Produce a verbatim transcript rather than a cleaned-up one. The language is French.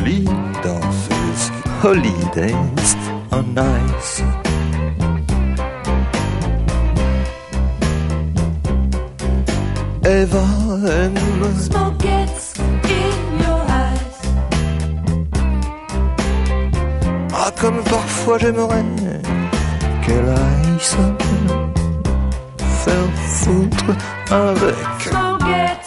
lit dans his holidays on ice. Eva aime Smoke gets in your eyes. Ah, comme parfois j'aimerais qu'elle aille se faire foutre avec. Smoke gets